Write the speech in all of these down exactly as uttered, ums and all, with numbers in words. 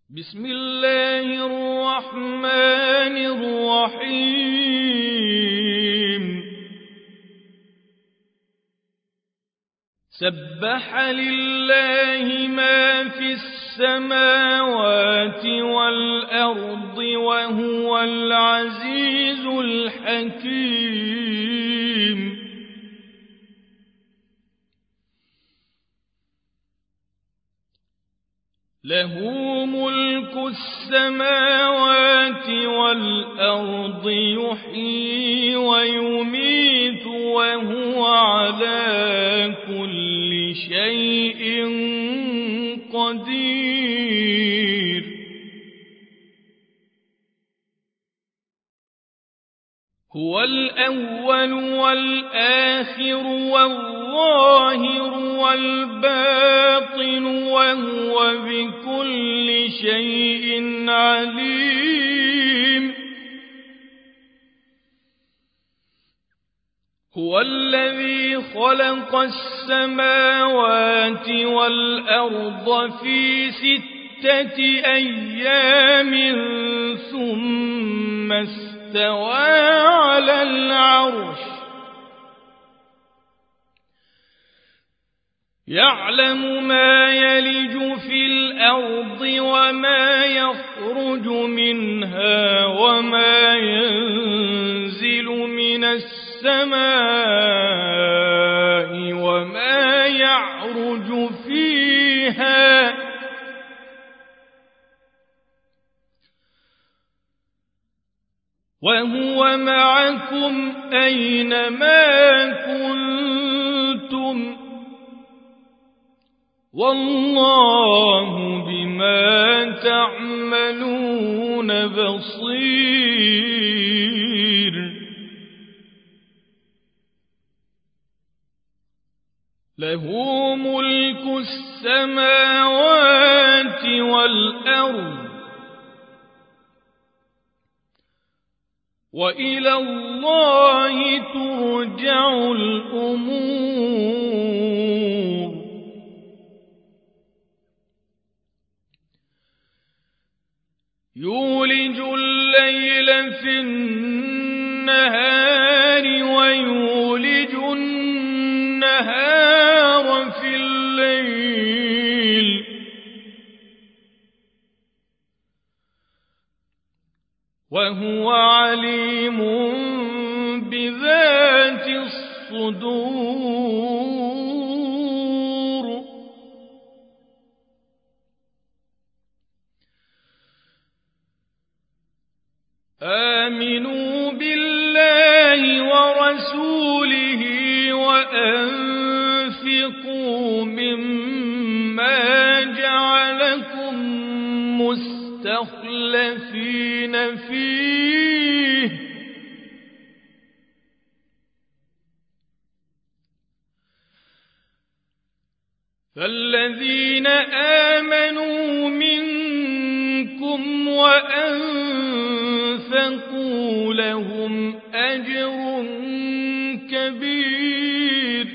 بسم الله الرحمن الرحيم سبح لله ما في السماوات والأرض وهو العزيز الحكيم له ملك السماوات والأرض يحيي ويميت وهو على كل شيء قدير هو الأول والآخر والظاهر والباطن وهو بكل شيء عليم هو الذي خلق السماوات والأرض في ستة أيام ثم استوى على العرش يعلم ما يلج في الأرض وما يخرج منها وما ينزل من السماء وما يعرج فيها وهو معكم أينما كنتم والله بما تعملون بصير له ملك السماوات والأرض وإلى الله ترجع الأمور يولج الليل في النهار ويولج النهار في الليل وهو عليم بذات الصدور آمنوا بالله ورسوله وأنفقوا مما جعلكم مستخلفين فيه فالذين آمنوا منكم وأنفقوا لهم أجر كبير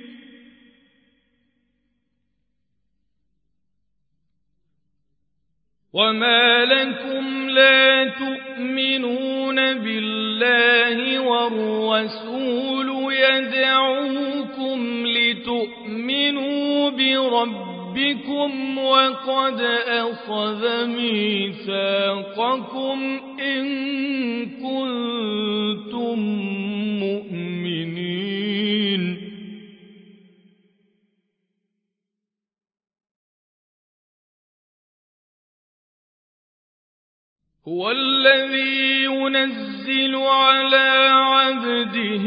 وما لكم لا تؤمنون بالله والرسول يدعوكم لتؤمنوا بربكم وقد أخذ ميثاقكم إن كنتم مؤمنين هو الذي ينزل على عبده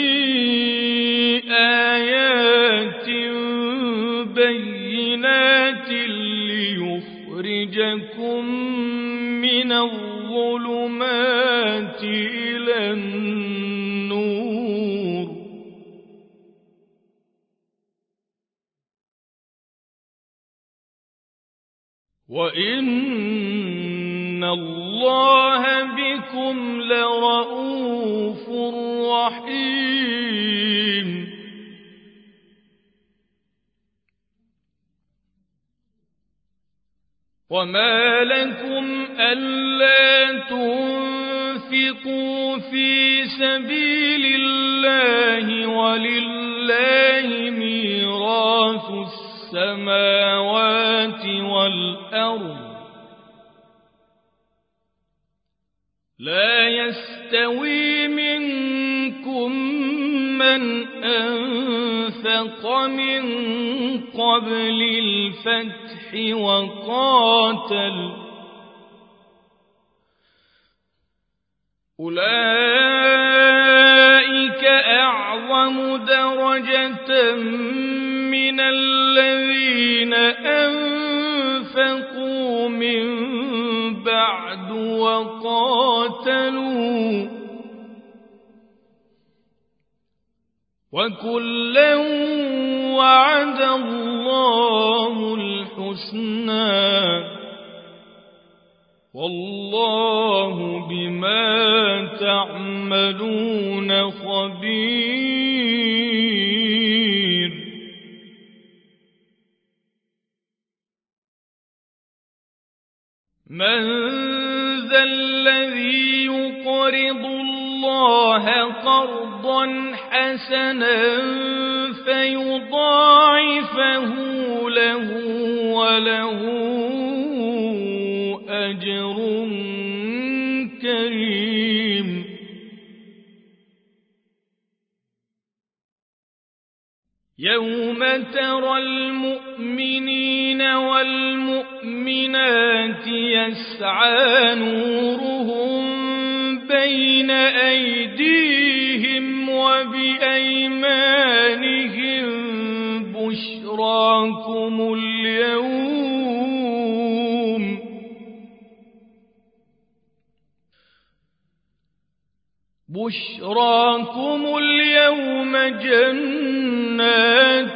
آيات بينات ليخرجكم من الظلمات إلى النور وإن الله بكم لرؤوف رحيم وما لكم ألا تنفقوا في سبيل الله ولله ميراث السماوات والأرض لا يستوي منكم من أنفق من قبل الفتح وقاتل أولئك أعظم درجة من الذين أنفقوا من بعد وقاتلوا وكلا وعد الله الحسنى والله بما تعملون خبير. من ذا الذي يقرض الله قرضا حسنا فيضاعفه له وله أجر كريم. يوم ترى المؤمنين والمؤمنات يسعى نورهم بين أيديهم وبأيمانهم بشراكم اليوم بشراكم اليوم جنات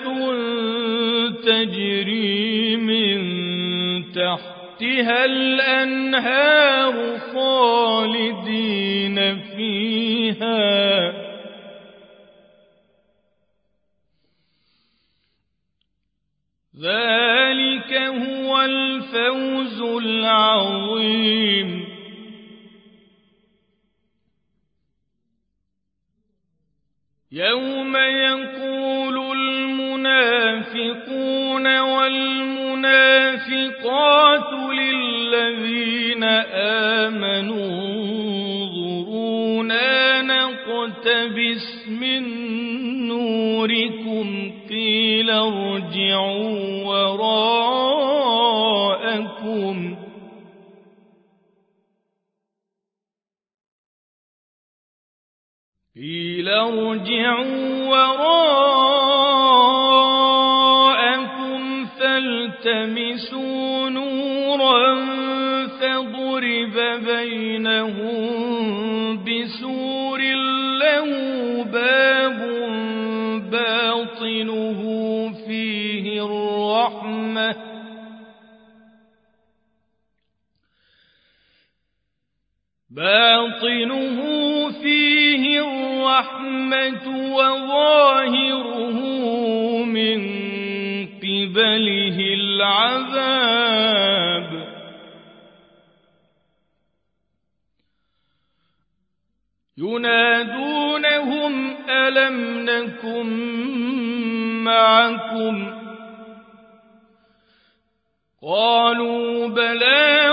تجري من تحتها الأنهار خالدين فيها ذلك هو الفوز العظيم. يوم يقول المنافقون والمنافقات للذين آمنوا انظرونا نقتبس من نوركم قيل ارجعوا وراءكم قيل ارجعوا وراءكم فالتمسوا نورا فضرب بينهم بسور له باب باطنه فيه الرحمة باطنه فيه الرحمة وظاهره من قبله العذاب. ينادونهم ألم نكن معكم قالوا بلى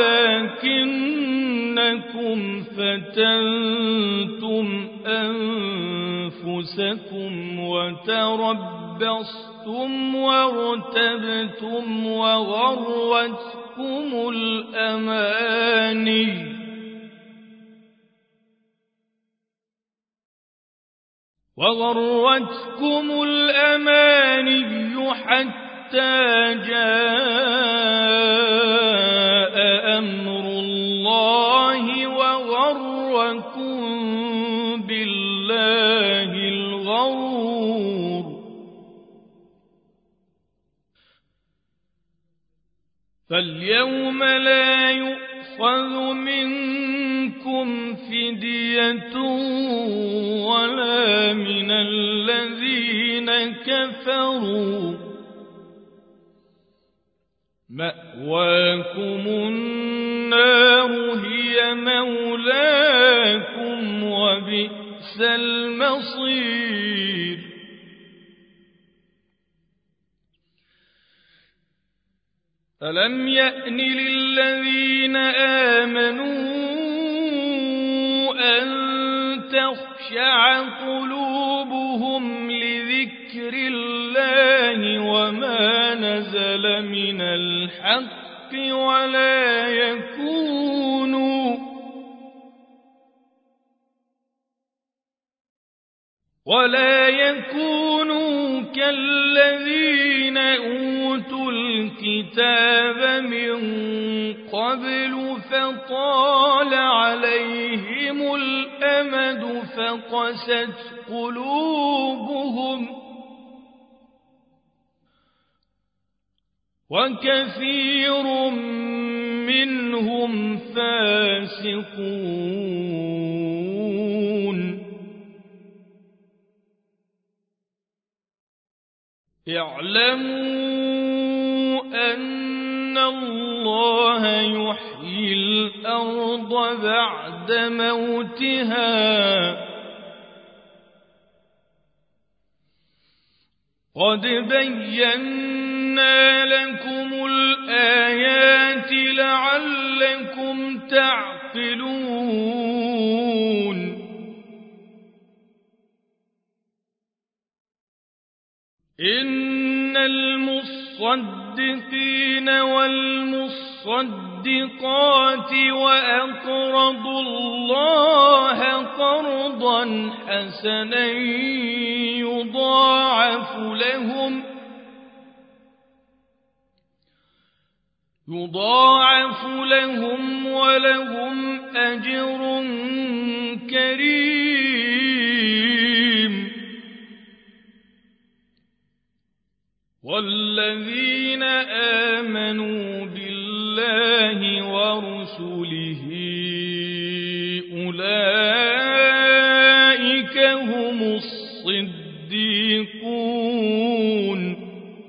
ولكنكم فتنتم أنفسكم وتربصتم وارتبتم وغرتكم الأماني وغرتكم الأماني حتى جاء أمر الله وغركم بالله الغرور. فاليوم لا يؤخذ منكم فدية ولا من الذين كفروا مأواكم مأواكم النار هي مولاكم وبئس المصير ألم يأن للذين آمنوا أن تخشع قلوبهم لذكر الله وما نزل من الحق ولا يكونوا ولا يكونوا كالذين أوتوا الكتاب من قبل فطال عليهم الأمد فقست قلوبهم وكثير منهم فاسقون اعلموا أن الله يحيي الأرض بعد موتها قد بينا لكم الآيات لعلكم تعقلون إن المصدقين والمصدقات وأقرضوا الله قرضا حسنا يضاعف لهم يضاعف لهم ولهم أجر كريم والذين آمنوا بالله ورسله أولئك هم الصديقون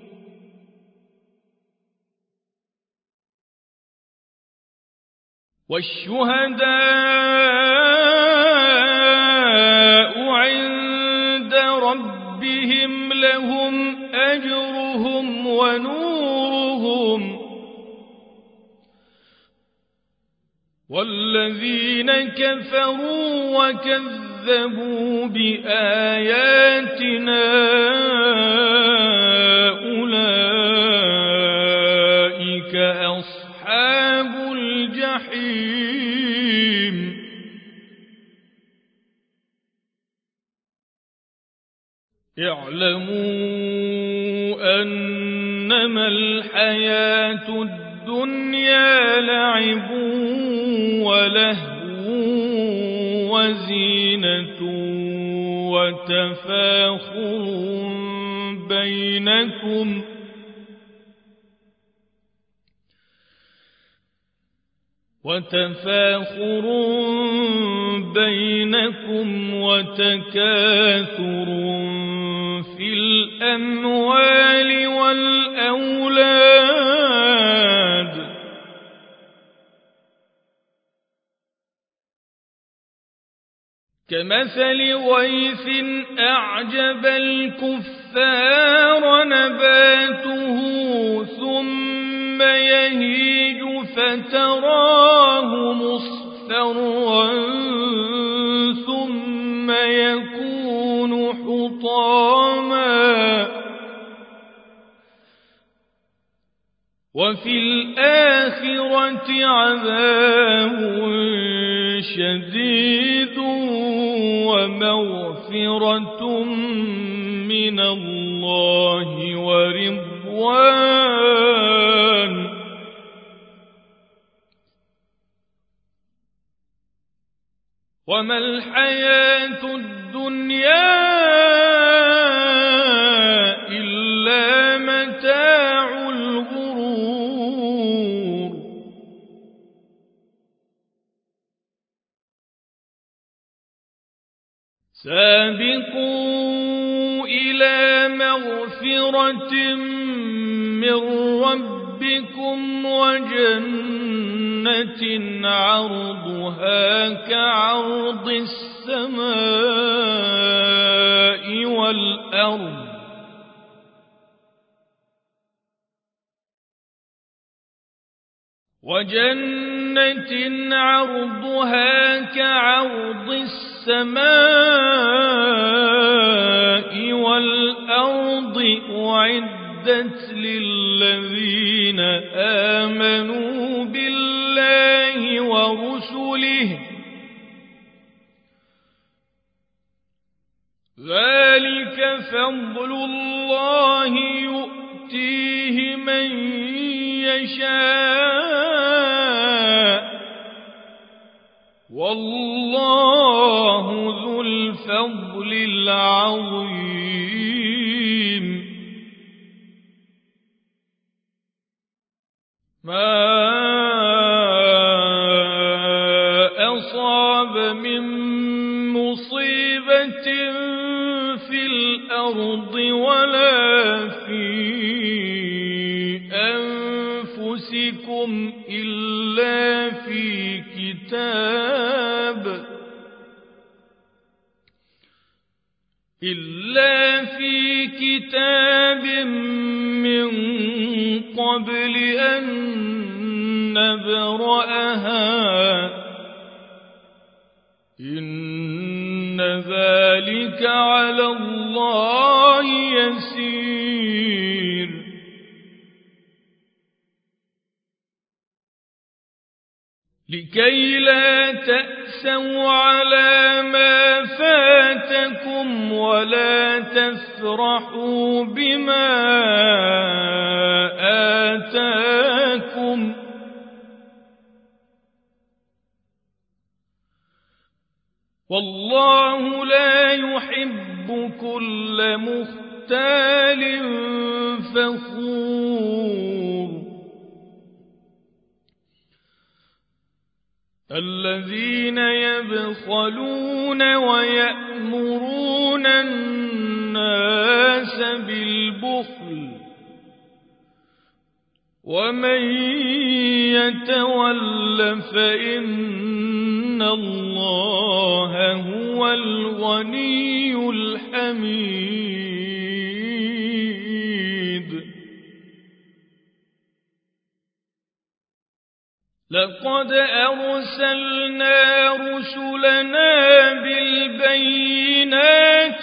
والشهداء عند ربهم لهم أجرهم ونورهم والذين كفروا وكذبوا بآياتنا أولئك أصحاب الجحيم اعلموا أنما الحياة الدنيا لعب ولهو وزينة وتفاخر بينكم وتفاخر بينكم وتكاثر في الأموال والأولاد كمثل غيث أعجب الكفار نباته ثم يهيج فتراه مصفرا ثم يكون حطاما وفي الآخرة عذاب شديد ومغفرة من الله ورضوان وما الحياة الدنيا إلا متاع الغرور سابقوا إلى مغفرة من ربكم ربكم وجنة عرضها كعرض السماء والأرض وجنة عرضها كعرض السماء والأرض أعدت للذين آمنوا بالله ورسله ذلك فضل الله يؤتيه من يشاء والله ذو الفضل العظيم ما أصاب من مصيبة في الأرض ولا في أنفسكم إلا في كتاب إلا في كتاب من قبل أن نبرأها إن ذلك على الله يسير لكي لا تأسوا على ما فاتكم ولا تفرحوا بما آتاكم والله لا يحب كل مختال فخور الذين يبخلون ويأمرون الناس بالبخل ومن يتول فإن الله هو الغني الحميد لقد أرسلنا رسلنا بالبينات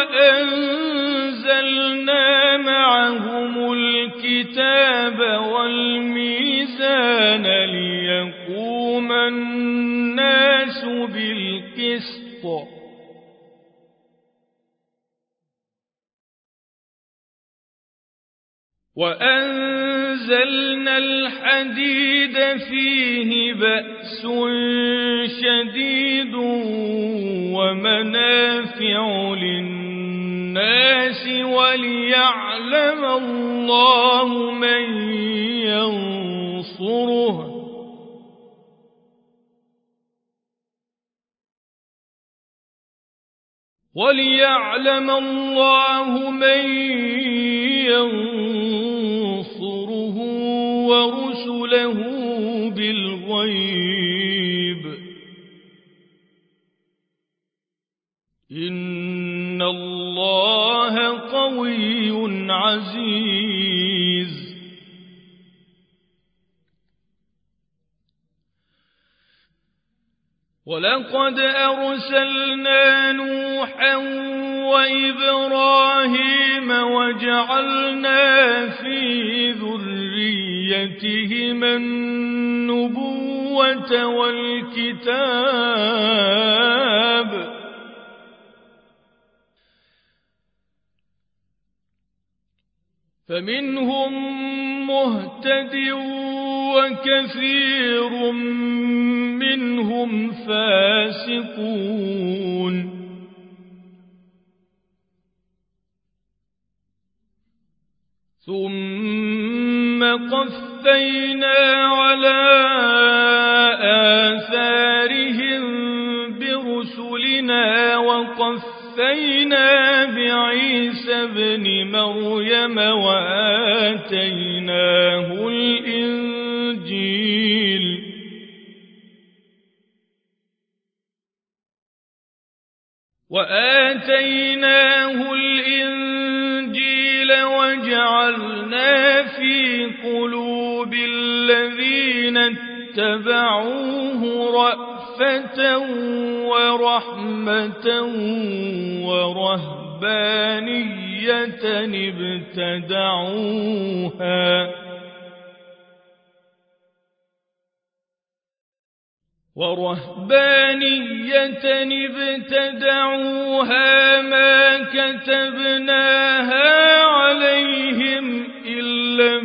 وأنزلنا معهم الكتاب والميزان ليقوم الناس بالقسط وأنزلنا الحديد فيه بأس شديد ومنافع للناس وليعلم الله من ينصره وليعلم الله من ينصره ورسله بالغيب إن الله قوي عزيز ولقد أرسلنا نوحا وإبراهيم وجعلنا في ذريتهما النبوة والكتاب فمنهم مهتد وكثير منهم فاسقون ثم قفينا على آثارهم برسلنا وقفينا بعيسى ابن مريم وآتيناه وآتيناه الإنجيل وجعلنا في قلوب الذين اتبعوه رأفة ورحمة ورهبانية ابتدعوها ورهبانية ابتدعوها ما كتبناها عليهم إلا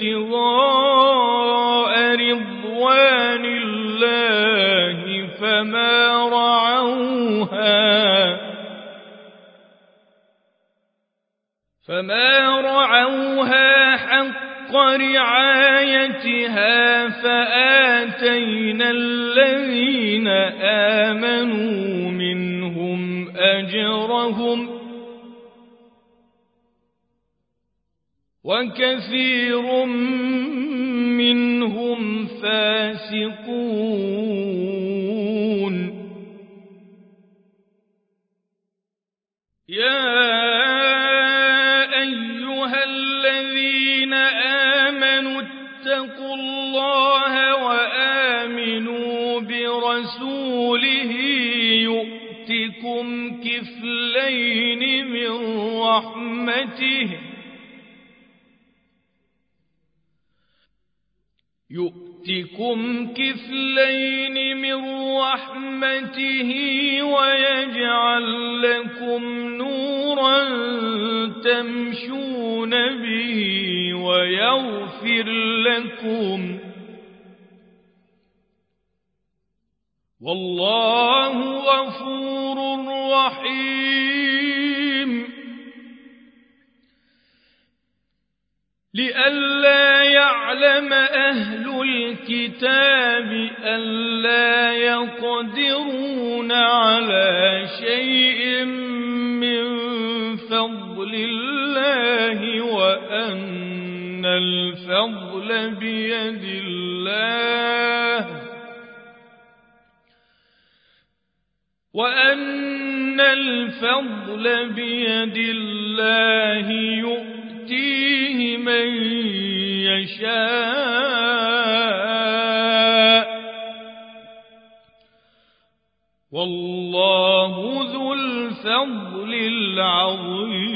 ابتغاء رضوان الله فما رعوها فما رعوها حق رعايتها فآتينا الذين آمنوا منهم أجرهم وكثير منهم فاسقون. يا اتقوا الله وآمنوا برسوله يؤتكم كفلين من رحمته يؤتكم كفلين من رحمته ويجعل لكم نورا تمشون به ويغفر لكم والله غفور رحيم. لئلا يعلم أهل الكتاب ألا يقدرون على شيء من فضل الله وأن الفضل بيد الله وأن الفضل بيد الله يؤتيه من يشاء والله ذو الفضل العظيم.